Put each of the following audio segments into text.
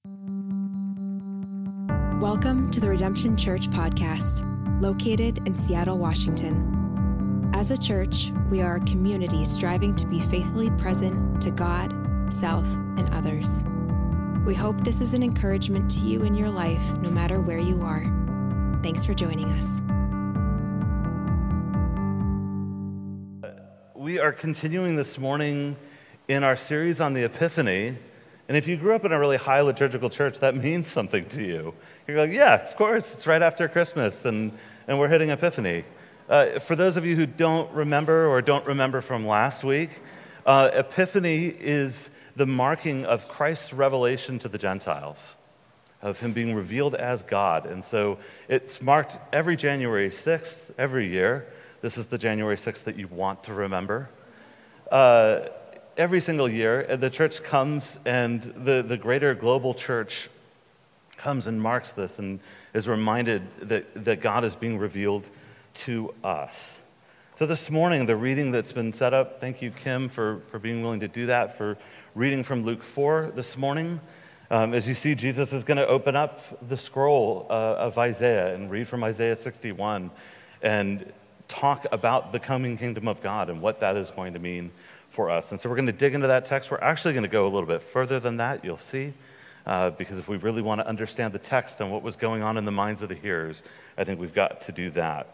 Welcome to the Redemption Church podcast, located in Seattle, Washington. As a church, we are a community striving to be faithfully present to God, self, and others. We hope this is an encouragement to you in your life, no matter where you are. Thanks for joining us. We are continuing this morning in our series on the Epiphany. And if you grew up in a really high liturgical church, that means something to you. You're like, yeah, of course, it's right after Christmas, and we're hitting Epiphany. For those of you who don't remember from last week, Epiphany is the marking of Christ's revelation to the Gentiles, of him being revealed as God. And so it's marked every January 6th, every year. This is the January 6th that you want to remember. Every single year, the church comes, and the greater global church comes and marks this and is reminded that God is being revealed to us. So this morning, the reading that's been set up, thank you, Kim, for being willing to do that, for reading from Luke 4 this morning. As you see, Jesus is going to open up the scroll of Isaiah and read from Isaiah 61 and talk about the coming kingdom of God and what that is going to mean for us. And so we're going to dig into that text. We're actually going to go a little bit further than that, you'll see, because if we really want to understand the text and what was going on in the minds of the hearers, I think we've got to do that.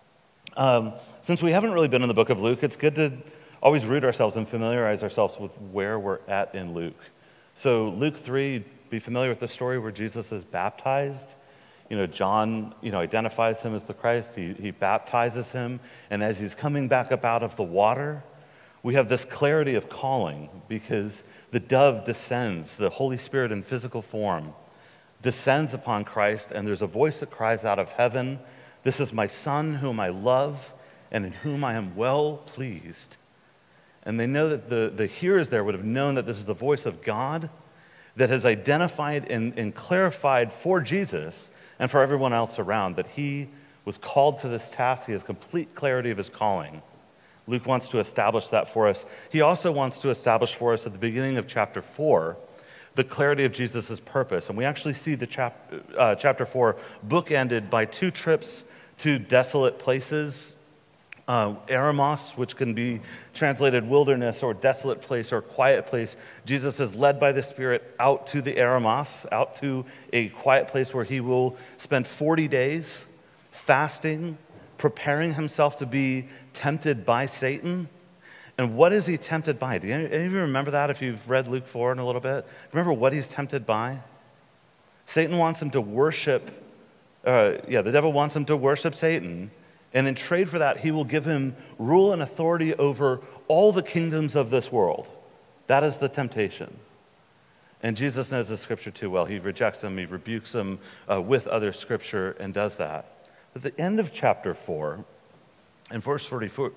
Since we haven't really been in the book of Luke, it's good to always root ourselves and familiarize ourselves with where we're at in Luke. So Luke 3, be familiar with the story where Jesus is baptized. John, identifies him as the Christ. He baptizes him, and as he's coming back up out of the water, we have this clarity of calling because the dove descends, the Holy Spirit in physical form descends upon Christ, and there's a voice that cries out of heaven, "This is my Son whom I love and in whom I am well pleased." And they know that the hearers there would have known that this is the voice of God that has identified and clarified for Jesus and for everyone else around that he was called to this task. He has complete clarity of his calling. Luke wants to establish that for us. He also wants to establish for us at the beginning of chapter 4 the clarity of Jesus' purpose. And we actually see the chapter 4 bookended by two trips to desolate places. Eremos, which can be translated wilderness or desolate place or quiet place. Jesus is led by the Spirit out to the Eremos, out to a quiet place where he will spend 40 days fasting, preparing himself to be tempted by Satan. And what is he tempted by? Do any of you remember that if you've read Luke 4 in a little bit? Remember what he's tempted by? Satan wants him to worship, the devil wants him to worship Satan. And in trade for that, he will give him rule and authority over all the kingdoms of this world. That is the temptation. And Jesus knows the scripture too well. He rejects him, he rebukes him with other scripture and does that. At the end of chapter 4, in verse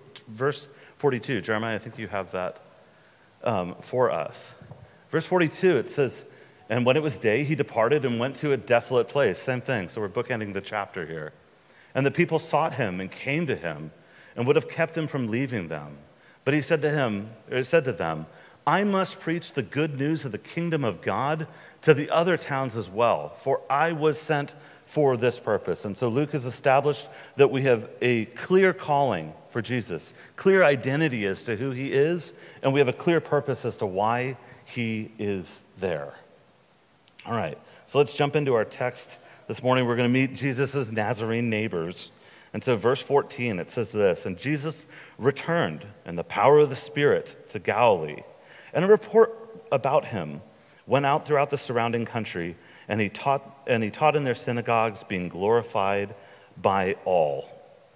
42, Jeremiah, I think you have that for us. Verse 42, it says, "And when it was day, he departed and went to a desolate place." Same thing, so we're bookending the chapter here. "And the people sought him and came to him and would have kept him from leaving them. But he said to them, I must preach the good news of the kingdom of God to the other towns as well, for I was sent for this purpose." And so Luke has established that we have a clear calling for Jesus, clear identity as to who he is, and we have a clear purpose as to why he is there. All right, so let's jump into our text. This morning we're going to meet Jesus' Nazarene neighbors. And so verse 14, it says this, "And Jesus returned in the power of the Spirit to Galilee, and a report about him went out throughout the surrounding country, and he taught in their synagogues, being glorified by all."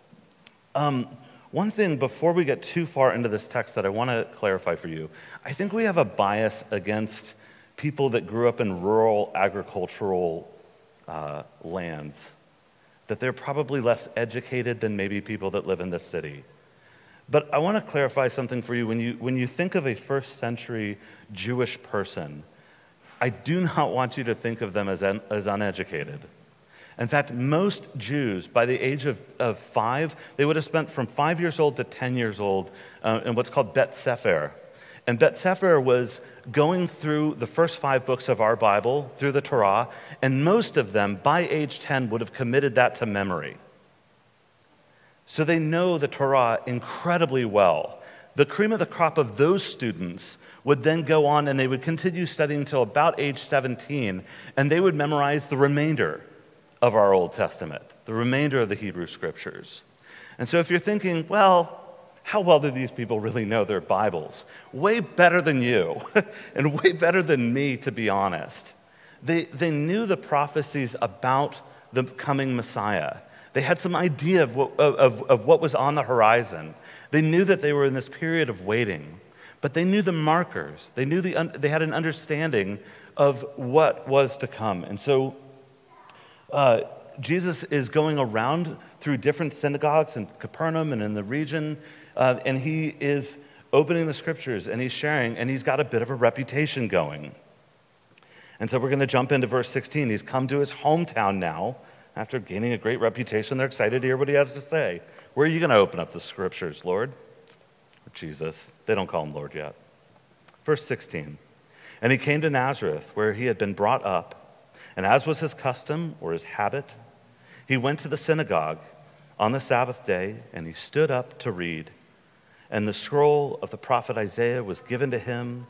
One thing before we get too far into this text that I want to clarify for you, I think we have a bias against people that grew up in rural agricultural lands, that they're probably less educated than maybe people that live in this city. But I want to clarify something for you. When you think of a first century Jewish person, I do not want you to think of them as uneducated. In fact, most Jews, by the age of 5, they would have spent from 5 years old to 10 years old in what's called Bet Sefer. And Bet Sefer was going through the first 5 books of our Bible, through the Torah, and most of them, by age 10, would have committed that to memory. So they know the Torah incredibly well. The cream of the crop of those students would then go on and they would continue studying until about age 17, and they would memorize the remainder of our Old Testament, the remainder of the Hebrew Scriptures. And so if you're thinking, well, how well do these people really know their Bibles? Way better than you, and way better than me, to be honest. They knew the prophecies about the coming Messiah. They had some idea of what was on the horizon. They knew that they were in this period of waiting, but they knew the markers. They knew they had an understanding of what was to come. And so Jesus is going around through different synagogues in Capernaum and in the region, and he is opening the scriptures, and he's sharing, and he's got a bit of a reputation going. And so we're going to jump into verse 16. He's come to his hometown now. After gaining a great reputation, they're excited to hear what he has to say. Where are you going to open up the scriptures, Lord? Jesus. They don't call him Lord yet. Verse 16. And he came to Nazareth, where he had been brought up. And as was his custom or his habit, he went to the synagogue on the Sabbath day, and he stood up to read. And the scroll of the prophet Isaiah was given to him.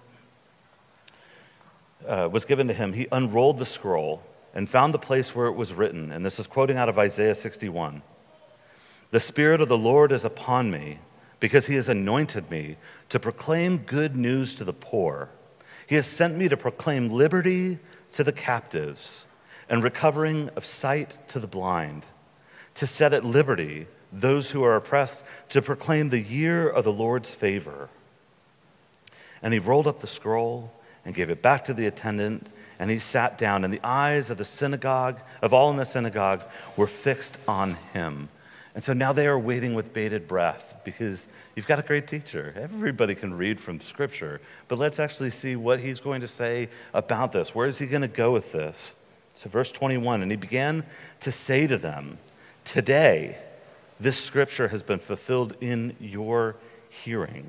He unrolled the scroll and found the place where it was written. And this is quoting out of Isaiah 61. The Spirit of the Lord is upon me, because he has anointed me to proclaim good news to the poor. He has sent me to proclaim liberty to the captives and recovering of sight to the blind, to set at liberty those who are oppressed, to proclaim the year of the Lord's favor. And he rolled up the scroll and gave it back to the attendant, and he sat down, and the eyes of the synagogue, of all in the synagogue, were fixed on him. And so now they are waiting with bated breath, because you've got a great teacher. Everybody can read from Scripture, but let's actually see what he's going to say about this. Where is he going to go with this? So verse 21, and he began to say to them, today this Scripture has been fulfilled in your hearing.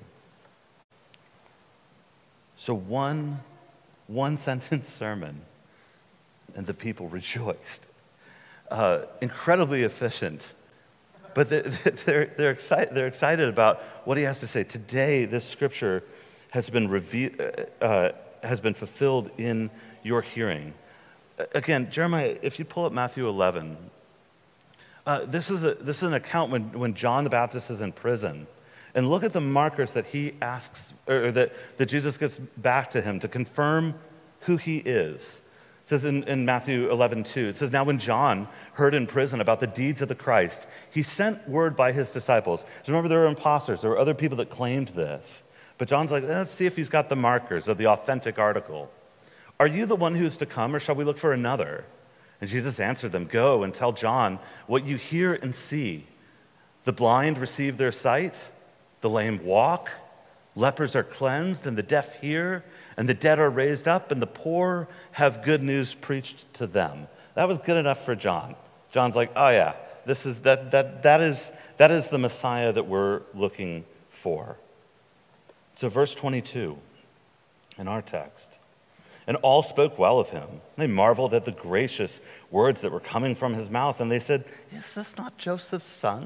So one sentence sermon, and the people rejoiced. Incredibly efficient, but they're excited about what he has to say. Today, this scripture has been fulfilled in your hearing. Again, Jeremiah, if you pull up Matthew 11, this is an account when John the Baptist is in prison. And look at the markers that he asks, or that Jesus gets back to him to confirm who he is. It says in Matthew 11:2, it says, now when John heard in prison about the deeds of the Christ, he sent word by his disciples. So remember, there were imposters. There were other people that claimed this. But John's like, let's see if he's got the markers of the authentic article. Are you the one who is to come, or shall we look for another? And Jesus answered them, go and tell John what you hear and see. The blind receive their sight, the lame walk, lepers are cleansed, and the deaf hear, and the dead are raised up, and the poor have good news preached to them. That was good enough for John. John's like, oh yeah, that is the Messiah that we're looking for. So verse 22 in our text. And all spoke well of him. They marveled at the gracious words that were coming from his mouth, and they said, is this not Joseph's son?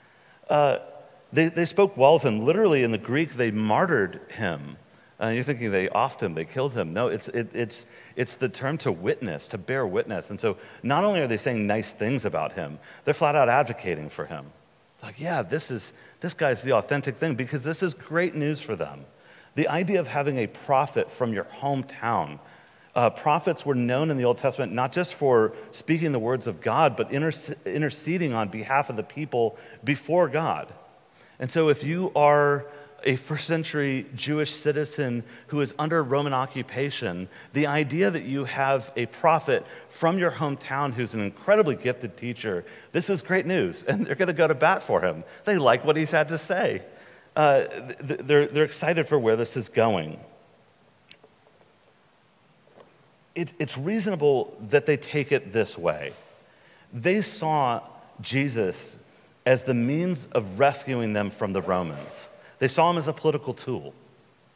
They spoke well of him. Literally, in the Greek, they martyred him. You're thinking they offed him, they killed him. No, it's the term to witness, to bear witness. And so not only are they saying nice things about him, they're flat out advocating for him. Like, yeah, this guy's the authentic thing, because this is great news for them. The idea of having a prophet from your hometown. Prophets were known in the Old Testament not just for speaking the words of God, but interceding on behalf of the people before God. And so if you are a first century Jewish citizen who is under Roman occupation, the idea that you have a prophet from your hometown who's an incredibly gifted teacher, this is great news, and they're going to go to bat for him. They like what he's had to say. They're excited for where this is going. It's reasonable that they take it this way. They saw Jesus as the means of rescuing them from the Romans. They saw him as a political tool.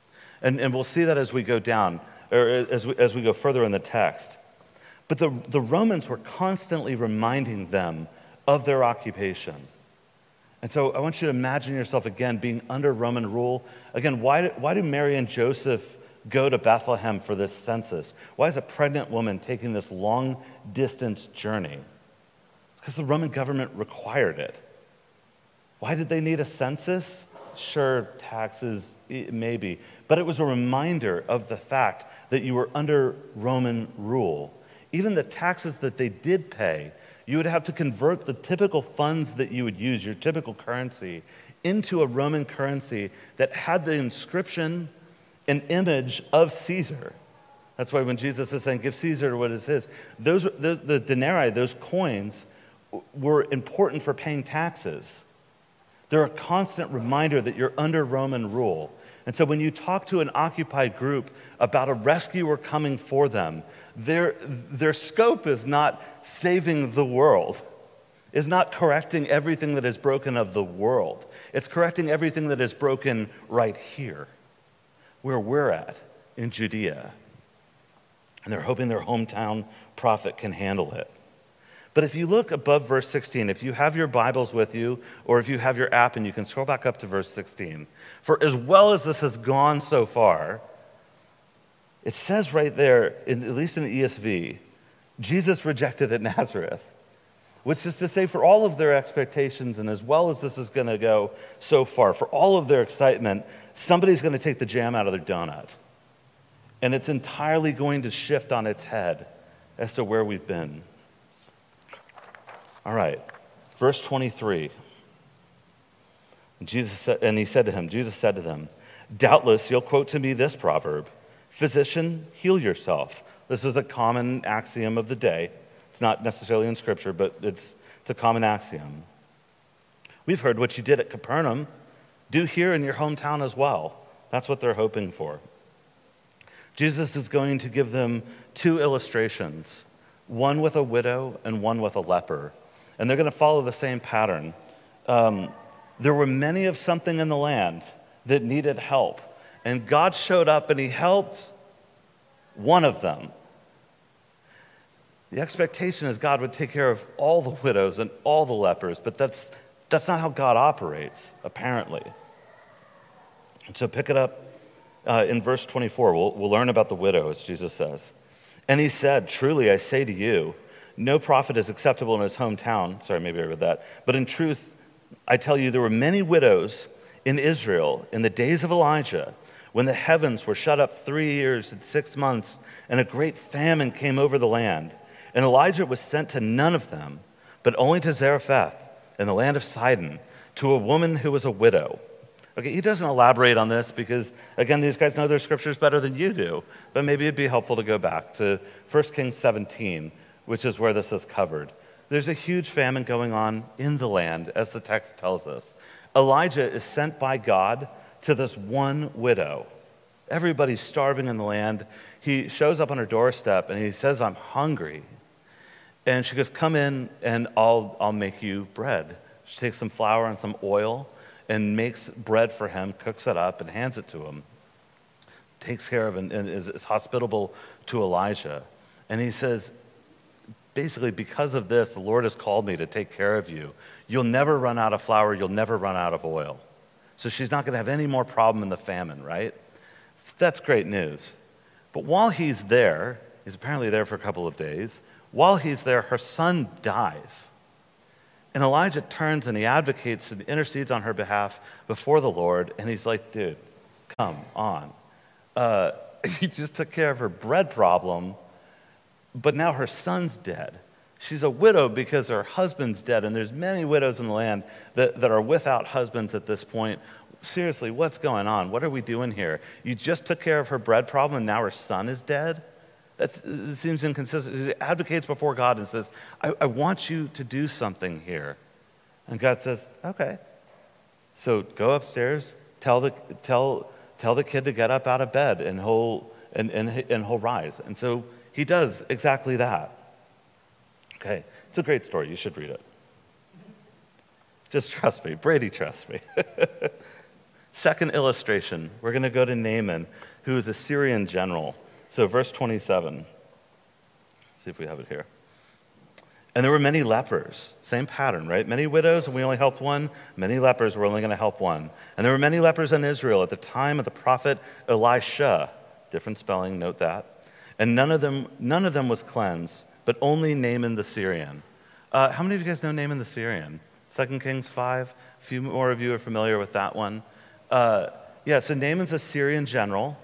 And we'll see that as we go down, or as we go further in the text. But the Romans were constantly reminding them of their occupation. And so I want you to imagine yourself again being under Roman rule. Again, why do Mary and Joseph go to Bethlehem for this census? Why is a pregnant woman taking this long-distance journey? It's because the Roman government required it. Why did they need a census? Sure, taxes, maybe. But it was a reminder of the fact that you were under Roman rule. Even the taxes that they did pay, you would have to convert the typical funds that you would use, your typical currency, into a Roman currency that had the inscription, an image of Caesar. That's why when Jesus is saying, give Caesar what is his, the denarii, those coins, were important for paying taxes. They're a constant reminder that you're under Roman rule. And so when you talk to an occupied group about a rescuer coming for them, their scope is not saving the world, is not correcting everything that is broken of the world. It's correcting everything that is broken right here, where we're at in Judea. And they're hoping their hometown prophet can handle it. But if you look above verse 16, if you have your Bibles with you, or if you have your app and you can scroll back up to verse 16, for as well as this has gone so far, it says right there, at least in the ESV, Jesus rejected at Nazareth, which is to say for all of their expectations and as well as this is going to go so far, for all of their excitement, somebody's going to take the jam out of their donut. And it's entirely going to shift on its head as to where we've been. All right, verse 23. Jesus said to them, doubtless you'll quote to me this proverb, physician, heal yourself. This is a common axiom of the day. It's not necessarily in Scripture, but it's a common axiom. We've heard what you did at Capernaum. Do here in your hometown as well. That's what they're hoping for. Jesus is going to give them two illustrations, one with a widow and one with a leper. And they're going to follow the same pattern. There were many of something in the land that needed help. And God showed up and he helped one of them. The expectation is God would take care of all the widows and all the lepers, but that's not how God operates, apparently. And so pick it up in verse 24. We'll learn about the widow, as Jesus says. And he said, truly I say to you, no prophet is acceptable in his hometown. Sorry, maybe I read that. But in truth, I tell you, there were many widows in Israel in the days of Elijah, when the heavens were shut up 3 years and 6 months, and a great famine came over the land. And Elijah was sent to none of them, but only to Zarephath in the land of Sidon, to a woman who was a widow. Okay, he doesn't elaborate on this because, again, these guys know their scriptures better than you do. But maybe it'd be helpful to go back to 1 Kings 17, which is where this is covered. There's a huge famine going on in the land, as the text tells us. Elijah is sent by God to this one widow. Everybody's starving in the land. He shows up on her doorstep and he says, I'm hungry. And she goes, come in and I'll make you bread. She takes some flour and some oil and makes bread for him, cooks it up and hands it to him. Takes care of and is hospitable to Elijah. And he says, basically, because of this, the Lord has called me to take care of you. You'll never run out of flour. You'll never run out of oil. So she's not going to have any more problem in the famine, right? So that's great news. But while he's there, he's apparently there for a couple of days, while he's there, her son dies. And Elijah turns and he advocates and intercedes on her behalf before the Lord. And he's like, dude, come on. He just took care of her bread problem, but now her son's dead. She's a widow because her husband's dead, and there's many widows in the land that are without husbands at this point. Seriously, what's going on? What are we doing here? You just took care of her bread problem, and now her son is dead? It seems inconsistent. She advocates before God and says, I want you to do something here. And God says, okay. So go upstairs, tell the kid to get up out of bed, and he'll rise. And so he does exactly that. Okay, it's a great story. You should read it. Just trust me. Brady trusts me. Second illustration, we're going to go to Naaman, who is a Syrian general. So verse 27. Let's see if we have it here. And there were many lepers. Same pattern, right? Many widows, and we only helped one. Many lepers, we're only going to help one. And there were many lepers in Israel at the time of the prophet Elisha. Different spelling, note that. And none of them was cleansed, but only Naaman the Syrian. How many of you guys know Naaman the Syrian? 2 Kings 5. A few more of you are familiar with that one. So Naaman's a Syrian general.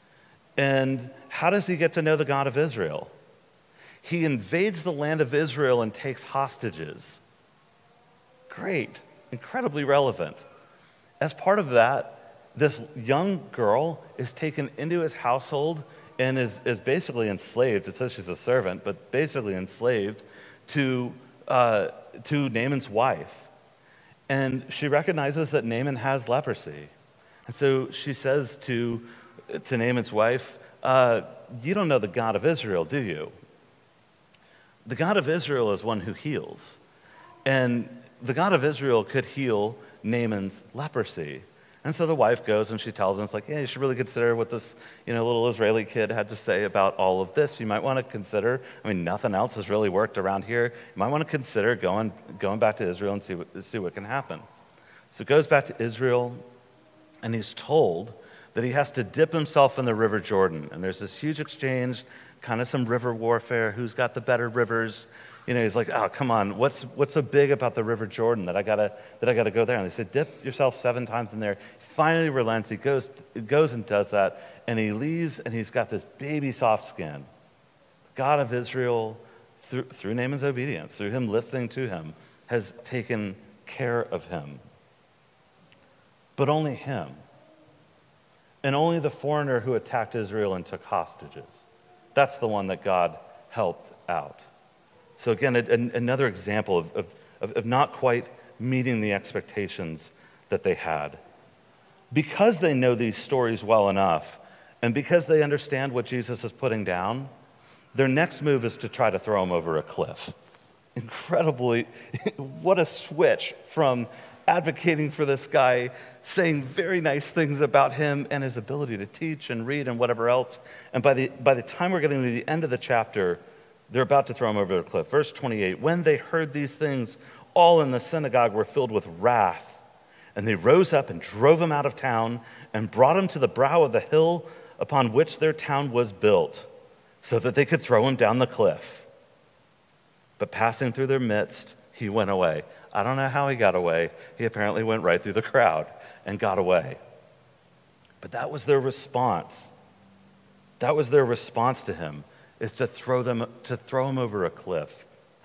And how does he get to know the God of Israel? He invades the land of Israel and takes hostages. Great, incredibly relevant. As part of that, this young girl is taken into his household and is basically enslaved. It says she's a servant, but basically enslaved to Naaman's wife. And she recognizes that Naaman has leprosy. And so she says to Naaman's wife, you don't know the God of Israel, do you? The God of Israel is one who heals. And the God of Israel could heal Naaman's leprosy. And so the wife goes and she tells him, it's like, yeah, you should really consider what this little Israeli kid had to say about all of this. You might want to consider, nothing else has really worked around here. You might want to consider going back to Israel and see what can happen. So he goes back to Israel, and he's told that he has to dip himself in the River Jordan. And there's this huge exchange, kind of some river warfare. Who's got the better rivers? He's like, oh, come on, what's so big about the River Jordan that I gotta go there? And they said, dip yourself 7 times in there. He finally relents. He goes and does that, and he leaves, and he's got this baby soft skin. God of Israel, through Naaman's obedience, through him listening to him, has taken care of him. But only him. And only the foreigner who attacked Israel and took hostages. That's the one that God helped out. So again, another example of not quite meeting the expectations that they had. Because they know these stories well enough, and because they understand what Jesus is putting down, their next move is to try to throw him over a cliff. Incredibly, what a switch from advocating for this guy, saying very nice things about him and his ability to teach and read and whatever else. And by the time we're getting to the end of the chapter, they're about to throw him over the cliff. Verse 28, when they heard these things, all in the synagogue were filled with wrath. And they rose up and drove him out of town and brought him to the brow of the hill upon which their town was built, so that they could throw him down the cliff. But passing through their midst, he went away. I don't know how he got away. He apparently went right through the crowd and got away. But that was their response. That was their response to him, is to throw him over a cliff.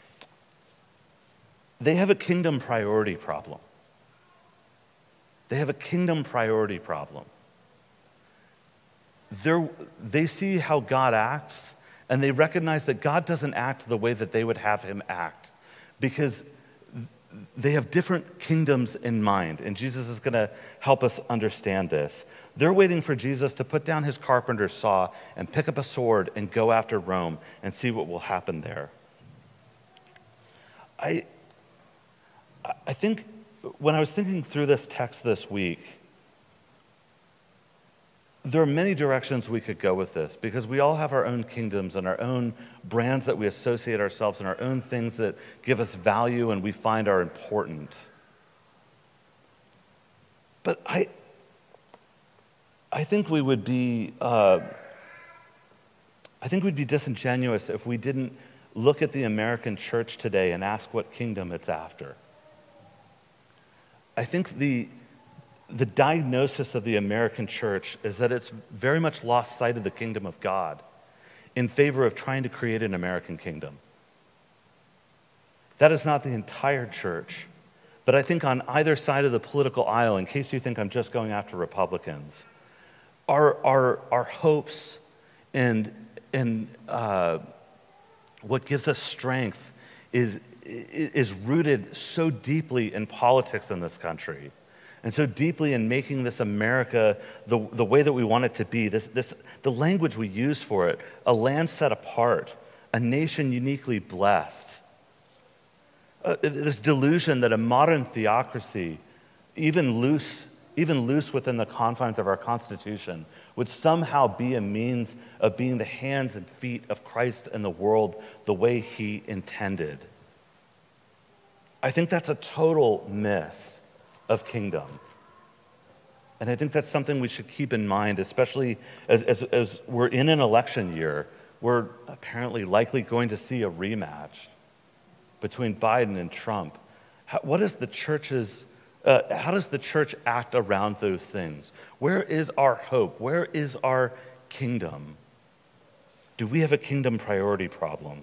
They have a kingdom priority problem. They have a kingdom priority problem. They see how God acts, and they recognize that God doesn't act the way that they would have him act, because they have different kingdoms in mind, and Jesus is going to help us understand this. They're waiting for Jesus to put down his carpenter's saw and pick up a sword and go after Rome and see what will happen there. I think when I was thinking through this text this week, there are many directions we could go with this, because we all have our own kingdoms and our own brands that we associate ourselves and our own things that give us value and we find are important. But I think we would be we'd be disingenuous if we didn't look at the American church today and ask what kingdom it's after. I think the diagnosis of the American church is that it's very much lost sight of the kingdom of God in favor of trying to create an American kingdom. That is not the entire church, but I think on either side of the political aisle, in case you think I'm just going after Republicans, our hopes and what gives us strength is rooted so deeply in politics in this country. And so deeply in making this America the way that we want it to be, the language we use for it, a land set apart, a nation uniquely blessed. This delusion that a modern theocracy, even loose even loose within the confines of our Constitution, would somehow be a means of being the hands and feet of Christ in the world the way he intended. I think that's a total miss of kingdom. And I think that's something we should keep in mind, especially as we're in an election year. We're apparently likely going to see a rematch between Biden and Trump. How does the church act around those things? Where is our hope? Where is our kingdom? Do we have a kingdom priority problem?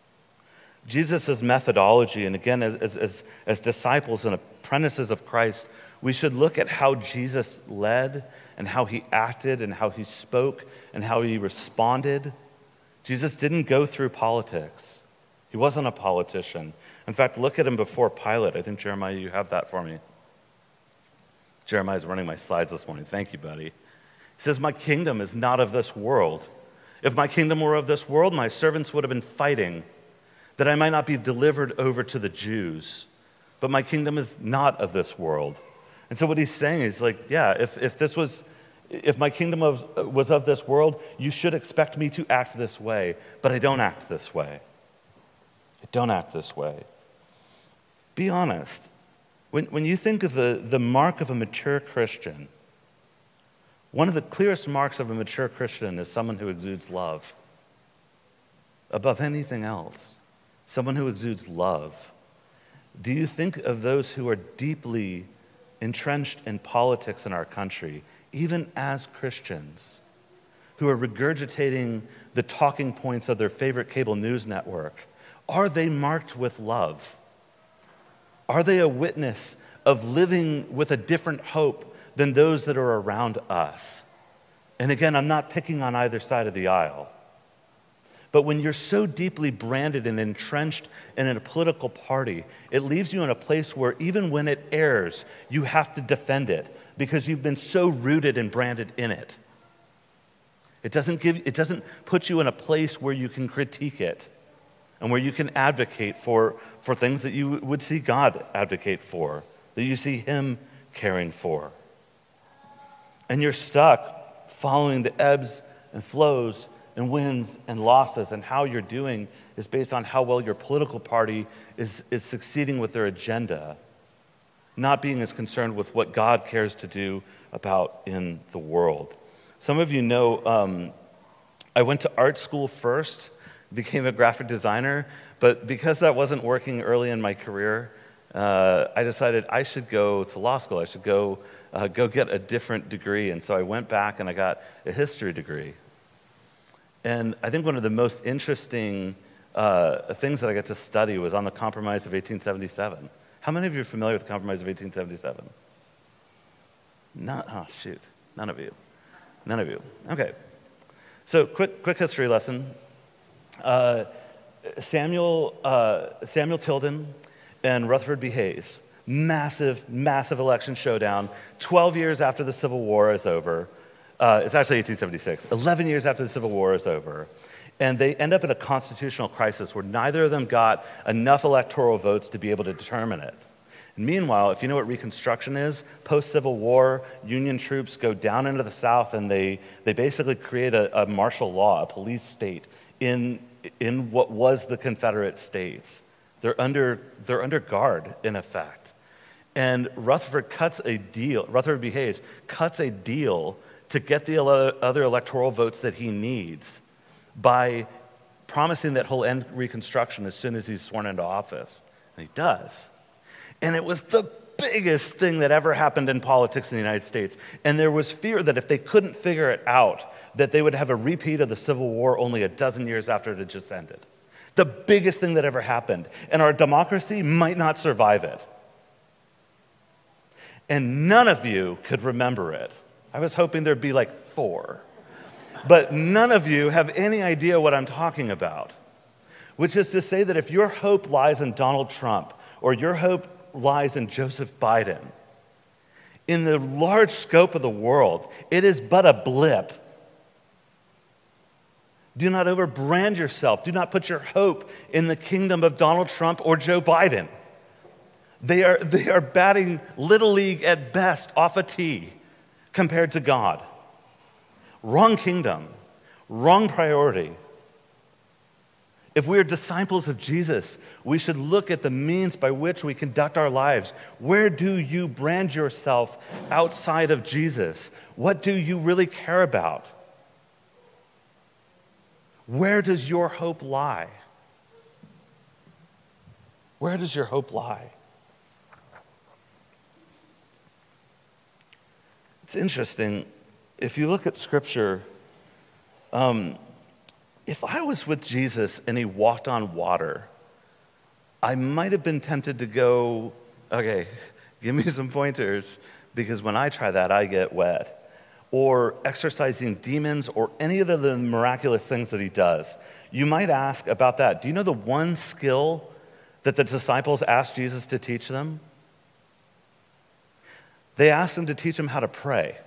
Jesus' methodology, and again, as disciples and apprentices of Christ, we should look at how Jesus led and how he acted and how he spoke and how he responded. Jesus didn't go through politics. He wasn't a politician. In fact, look at him before Pilate. I think, Jeremiah, you have that for me. Jeremiah's running my slides this morning. Thank you, buddy. He says, my kingdom is not of this world. If my kingdom were of this world, my servants would have been fighting, that I might not be delivered over to the Jews. But my kingdom is not of this world. And so what he's saying is like, yeah, if my kingdom was of this world, you should expect me to act this way, but I don't act this way. I don't act this way. Be honest. When you think of the mark of a mature Christian, one of the clearest marks of a mature Christian is someone who exudes love. Above anything else, someone who exudes love. Do you think of those who are deeply entrenched in politics in our country, even as Christians, who are regurgitating the talking points of their favorite cable news network? Are they marked with love? Are they a witness of living with a different hope than those that are around us? And again, I'm not picking on either side of the aisle. But when you're so deeply branded and entrenched in a political party, it leaves you in a place where even when it errs, you have to defend it because you've been so rooted and branded in it. It doesn't put you in a place where you can critique it and where you can advocate for things that you would see God advocate for, that you see him caring for. And you're stuck following the ebbs and flows and wins and losses, and how you're doing is based on how well your political party is succeeding with their agenda, not being as concerned with what God cares to do about in the world. Some of you know I went to art school first, became a graphic designer, but because that wasn't working early in my career, I decided I should go to law school. I should go get a different degree, and so I went back and I got a history degree. And I think one of the most interesting things that I got to study was on the Compromise of 1877. How many of you are familiar with the Compromise of 1877? None of you. None of you. Okay. So quick history lesson. Samuel Tilden and Rutherford B. Hayes, massive election showdown, 12 years after the Civil War is over. It's actually 1876, 11 years after the Civil War is over. And they end up in a constitutional crisis where neither of them got enough electoral votes to be able to determine it. And meanwhile, if you know what Reconstruction is, post-Civil War, Union troops go down into the South and they basically create a martial law, a police state, in what was the Confederate States. They're under guard, in effect. And Rutherford B. Hayes cuts a deal to get the other electoral votes that he needs by promising that he'll end Reconstruction as soon as he's sworn into office. And he does. And it was the biggest thing that ever happened in politics in the United States. And there was fear that if they couldn't figure it out, that they would have a repeat of the Civil War only a dozen years after it had just ended. The biggest thing that ever happened. And our democracy might not survive it. And none of you could remember it. I was hoping there'd be like 4. But none of you have any idea what I'm talking about. Which is to say that if your hope lies in Donald Trump or your hope lies in Joseph Biden, in the large scope of the world, it is but a blip. Do not overbrand yourself. Do not put your hope in the kingdom of Donald Trump or Joe Biden. They are batting little league at best off a tee compared to God. Wrong kingdom, wrong priority. If we are disciples of Jesus, we should look at the means by which we conduct our lives. Where do you brand yourself outside of Jesus? What do you really care about? Where does your hope lie? Where does your hope lie? It's interesting. If you look at Scripture, if I was with Jesus and he walked on water, I might have been tempted to go, okay, give me some pointers, because when I try that, I get wet. Or exorcising demons or any of the miraculous things that he does. You might ask about that. Do you know the one skill that the disciples asked Jesus to teach them? They asked him to teach them how to pray.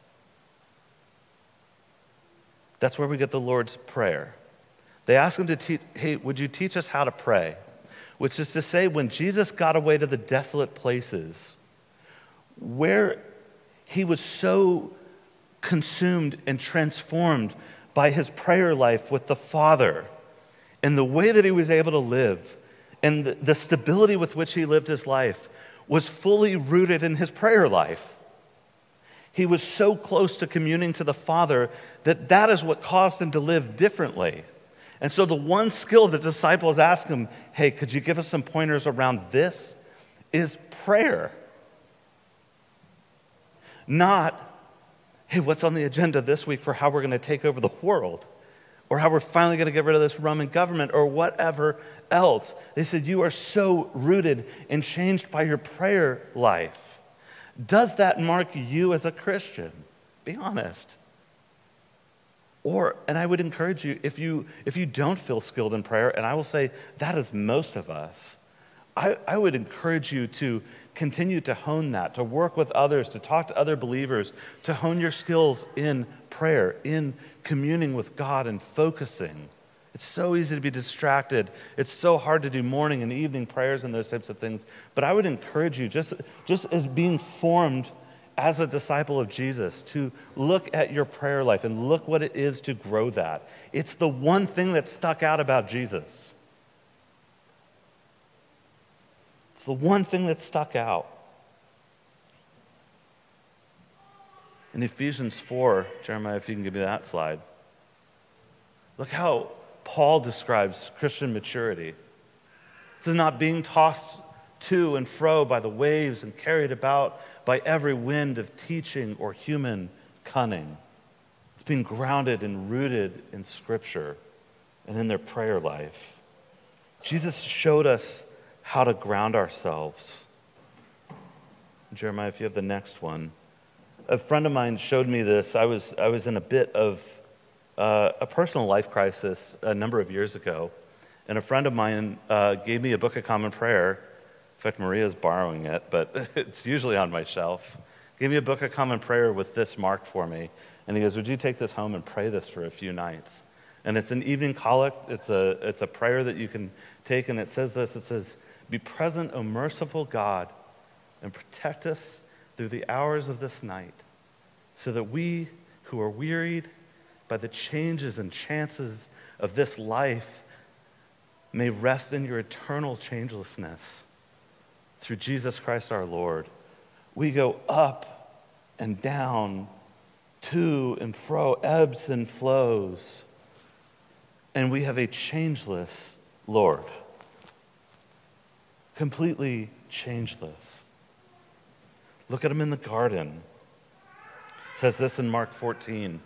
That's where we get the Lord's Prayer. They asked him to teach, hey, would you teach us how to pray? Which is to say, when Jesus got away to the desolate places, where he was so consumed and transformed by his prayer life with the Father, and the way that he was able to live, and the stability with which he lived his life, was fully rooted in his prayer life. He was so close to communing to the Father that is what caused him to live differently. And so the one skill the disciples ask him, hey, could you give us some pointers around this, is prayer. Not, hey, what's on the agenda this week for how we're going to take over the world, or how we're finally going to get rid of this Roman government, or whatever else. They said, you are so rooted and changed by your prayer life. Does that mark you as a Christian? Be honest. And I would encourage you, if you don't feel skilled in prayer, and I will say that is most of us, I would encourage you to continue to hone that, to work with others, to talk to other believers, to hone your skills in prayer, in communing with God and focusing. It's so easy to be distracted. It's so hard to do morning and evening prayers and those types of things. But I would encourage you, just as being formed as a disciple of Jesus, to look at your prayer life and look what it is to grow that. It's the one thing that stuck out about Jesus. It's the one thing that stuck out. In Ephesians 4, Jeremiah, if you can give me that slide, look how Paul describes Christian maturity. This is not being tossed to and fro by the waves and carried about by every wind of teaching or human cunning. It's being grounded and rooted in Scripture and in their prayer life. Jesus showed us how to ground ourselves. Jeremiah, if you have the next one. A friend of mine showed me this. I was in a bit of a personal life crisis a number of years ago, and a friend of mine gave me a Book of Common Prayer. In fact, Maria's borrowing it, but it's usually on my shelf. Gave me a Book of Common Prayer with this marked for me, and he goes, would you take this home and pray this for a few nights? And it's an evening collect. It's a prayer that you can take, and it says this. It says, be present, O merciful God, and protect us through the hours of this night, so that we who are wearied by the changes and chances of this life may rest in your eternal changelessness through Jesus Christ our Lord. We go up and down, to and fro, ebbs and flows, and we have a changeless Lord, completely changeless. Look at him in the garden. It says this in Mark 14.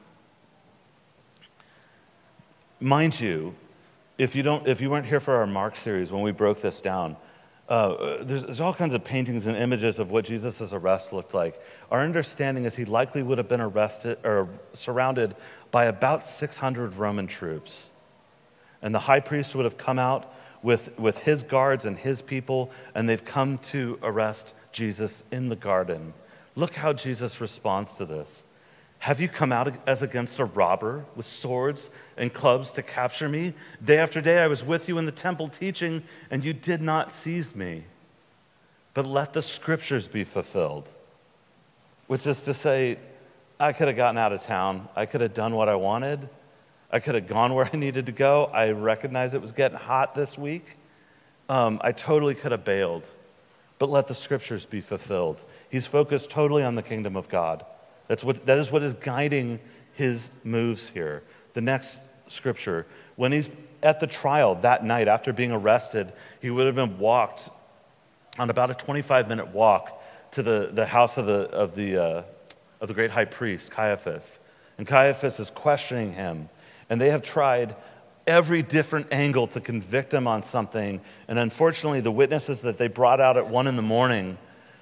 Mind you, if you weren't here for our Mark series when we broke this down, there's all kinds of paintings and images of what Jesus' arrest looked like. Our understanding is he likely would have been arrested or surrounded by about 600 Roman troops. And the high priest would have come out with his guards and his people, and they've come to arrest Jesus in the garden. Look how Jesus responds to this. Have you come out as against a robber with swords and clubs to capture me? Day after day I was with you in the temple teaching, and you did not seize me. but let the scriptures be fulfilled. Which is to say, I could have gotten out of town. I could have done what I wanted. I could have gone where I needed to go. I recognize it was getting hot this week. I totally could have bailed. But let the scriptures be fulfilled. He's focused totally on the kingdom of God. That is what is guiding his moves here. The next scripture, when he's at the trial that night after being arrested, he would have been walked on about a 25-minute walk to the house of the great high priest, Caiaphas. And Caiaphas is questioning him. And they have tried every different angle to convict him on something. And unfortunately, the witnesses that they brought out at 1 a.m,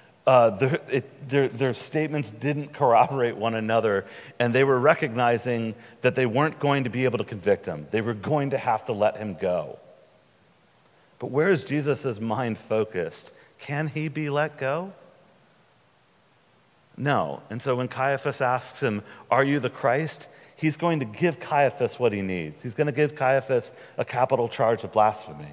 their statements didn't corroborate one another. And they were recognizing that they weren't going to be able to convict him. They were going to have to let him go. But where is Jesus' mind focused? Can he be let go? No. And so when Caiaphas asks him, "Are you the Christ?" he's going to give Caiaphas what he needs. He's going to give Caiaphas a capital charge of blasphemy.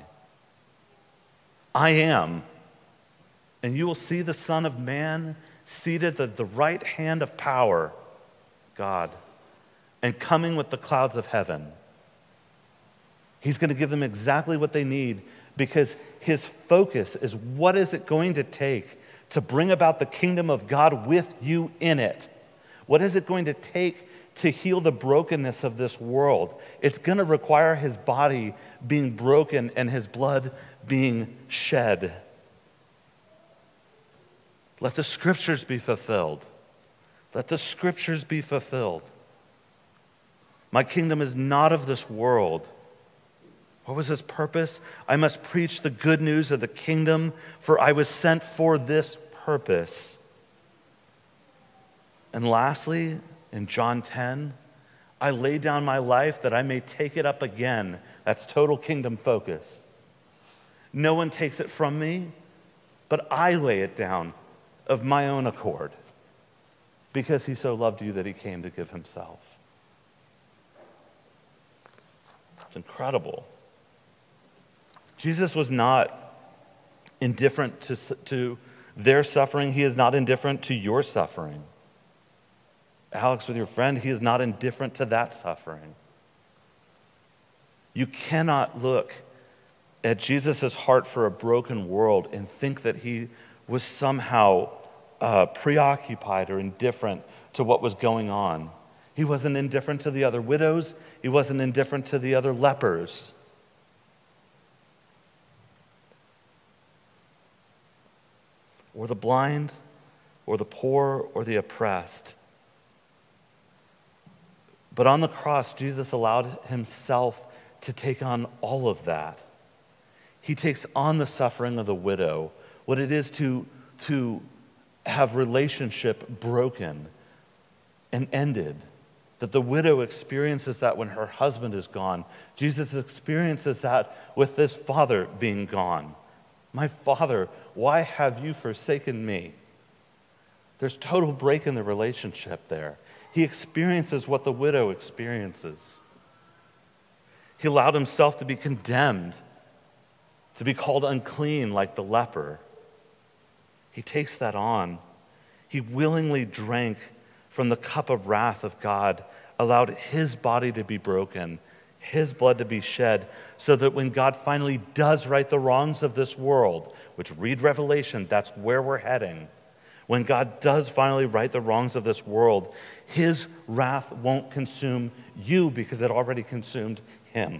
I am, and you will see the Son of Man seated at the right hand of power, God, and coming with the clouds of heaven. He's going to give them exactly what they need because his focus is what is it going to take to bring about the kingdom of God with you in it? What is it going to take to heal the brokenness of this world? It's going to require his body being broken and his blood being shed. Let the scriptures be fulfilled. Let the scriptures be fulfilled. My kingdom is not of this world. What was his purpose? I must preach the good news of the kingdom, for I was sent for this purpose. And lastly, in John 10, I lay down my life that I may take it up again. That's total kingdom focus. No one takes it from me, but I lay it down of my own accord because he so loved you that he came to give himself. It's incredible. Jesus was not indifferent to their suffering. He is not indifferent to your suffering. Alex, with your friend, he is not indifferent to that suffering. You cannot look at Jesus' heart for a broken world and think that he was somehow preoccupied or indifferent to what was going on. He wasn't indifferent to the other widows. He wasn't indifferent to the other lepers. Or the blind, or the poor, or the oppressed. But on the cross, Jesus allowed himself to take on all of that. He takes on the suffering of the widow, what it is to have relationship broken and ended. That the widow experiences that when her husband is gone. Jesus experiences that with this father being gone. My Father, why have you forsaken me? There's total break in the relationship there. He experiences what the widow experiences. He allowed himself to be condemned, to be called unclean like the leper. He takes that on. He willingly drank from the cup of wrath of God, allowed his body to be broken, his blood to be shed, so that when God finally does right the wrongs of this world, which read Revelation, that's where we're heading. When God does finally right the wrongs of this world, his wrath won't consume you because it already consumed him.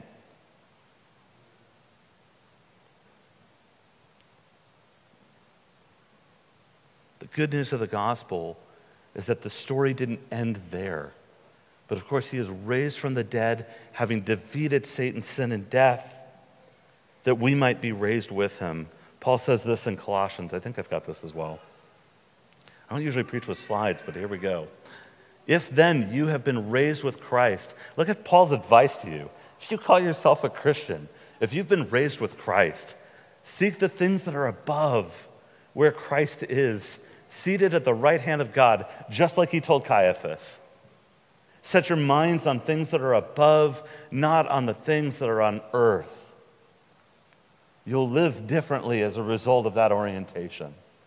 The good news of the gospel is that the story didn't end there. But of course, he is raised from the dead, having defeated Satan, sin, and death, that we might be raised with him. Paul says this in Colossians. I think I've got this as well. I don't usually preach with slides, but here we go. If then you have been raised with Christ, look at Paul's advice to you. If you call yourself a Christian, if you've been raised with Christ, seek the things that are above where Christ is, seated at the right hand of God, just like he told Caiaphas. Set your minds on things that are above, not on the things that are on earth. You'll live differently as a result of that orientation.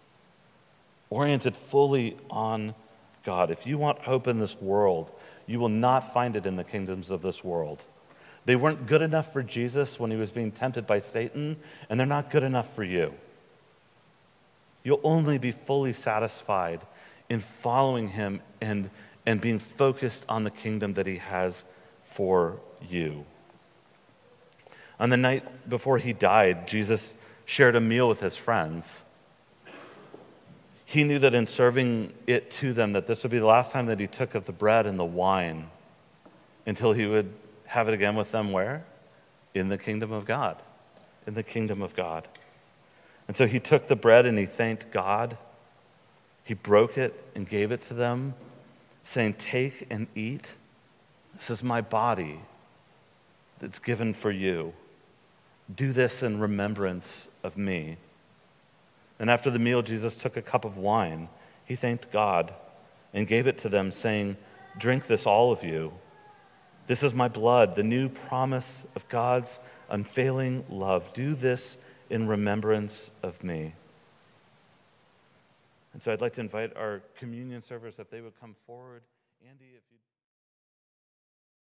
oriented fully on God. If you want hope in this world, you will not find it in the kingdoms of this world. They weren't good enough for Jesus when he was being tempted by Satan, and they're not good enough for you. You'll only be fully satisfied in following him and being focused on the kingdom that he has for you. On the night before he died, Jesus shared a meal with his friends. He knew that in serving it to them, that this would be the last time that he took of the bread and the wine until he would have it again with them where? In the kingdom of God. In the kingdom of God. And so he took the bread and he thanked God. He broke it and gave it to them, saying, "Take and eat. This is my body that's given for you. Do this in remembrance of me." And after the meal, Jesus took a cup of wine. He thanked God and gave it to them, saying, "Drink this, all of you. This is my blood, the new promise of God's unfailing love. Do this in remembrance of me." And so I'd like to invite our communion servers if they would come forward. Andy, if you